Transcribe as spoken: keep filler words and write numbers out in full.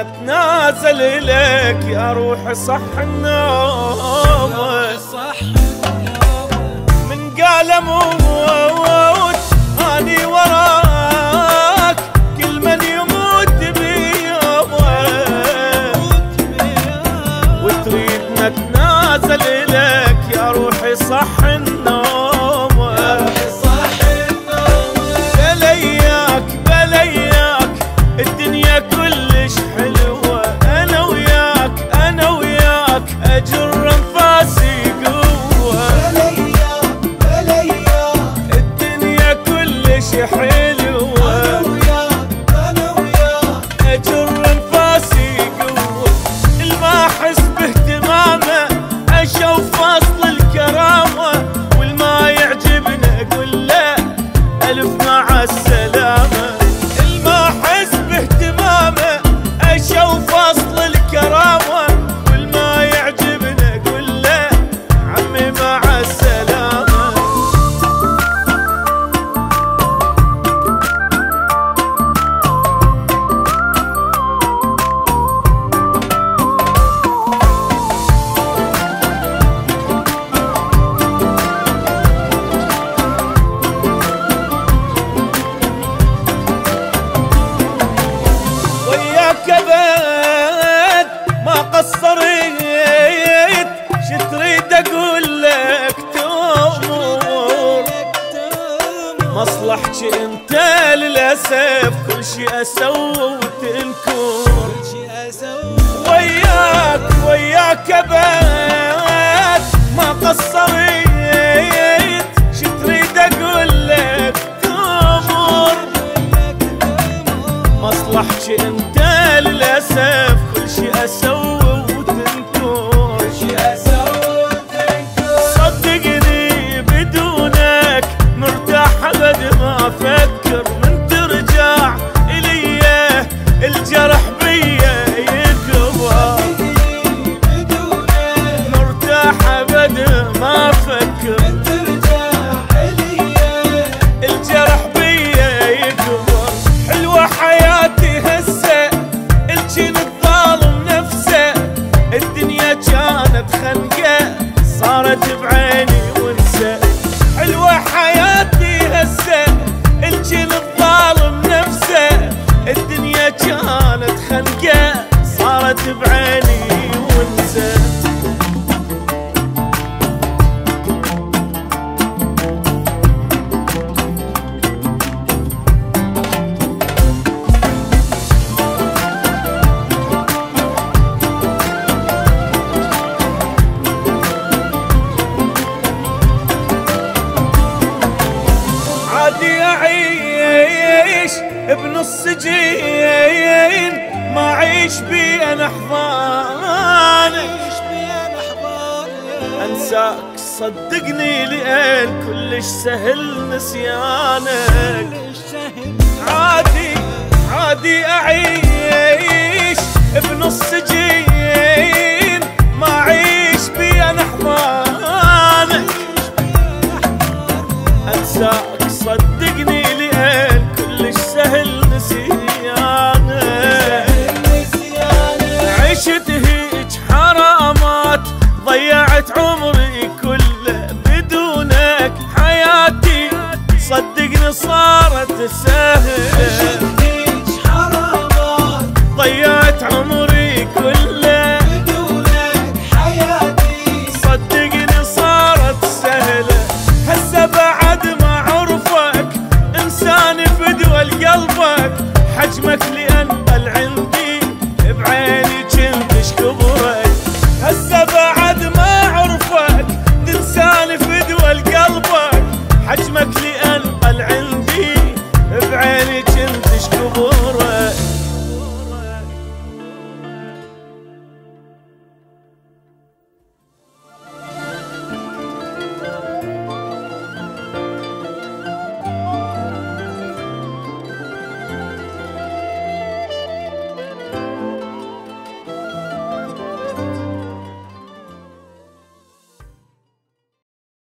اتنازل اليك يا روحي صح النوم. من قال اموت اني وراك كل من يموت بيومك، وتريد نتنازل اليك يا روحي صح النوم. بلياك بلياك الدنيا كلش حلوة، انا وياك انا وياك اجر انفاسي قوة. بلياك بلياك الدنيا كلش حلوة، انا وياك انا وياك اجر انفاسي قوة. الما احس باهتمامه اشوف فصل الكرامة، والما يعجبني اقول له الف مع السلامة. الما احس باهتمامه اشوف فصل الكرامة، والما يعجبني اقول له عمي مع السلامة. وياك ابد ما قصرت، شتريد اقول لك تأمر مصلحتي انت للاسف كل شي اسوي وتنكر. وياك وياك ابد ما قصرت، شتريد اقول لك تأمر مصلحتي انت للاسف كل شي اسوي وتنكر. صدقني بدونك مرتاح ابد ما افكر، من ترجع الي الجرح بيا يكبر. مرتاح ابد ما افكر، من ترجع الي الجرح بيا يكبر. حلوة حياتي هسه الجن الظالم نفسه، الدنيا كانت خنقة صارت بعيني ونسى. حلوة حياتي هسه الجن الظالم نفسه، الدنيا كانت خنقة صارت بعيني ونسى. عادي اعيش بنص جين، ما اعيش بين احضانك. انساك صدقني لان كلش سهل نسيانك. عادي عادي اعيش بنص جين، ما اعيش بين احضانك. انساك صدقني لان كلش سهل نسيانك. عشت هيج حرامات ضيعت عمري كله بدونك، حياتي صدقني صارت سهل. ضيعت عمري كله بدونك، حياتي صدقني صارت سهلة. هسه بعد ما عرفك انسان فدوى قلبك، حجمك لانقل عندي بعيني كنتش كبرك. هسه بعد ما عرفك انسان فدوى قلبك، حجمك لانقل عندي بعيني كنتش كبرك.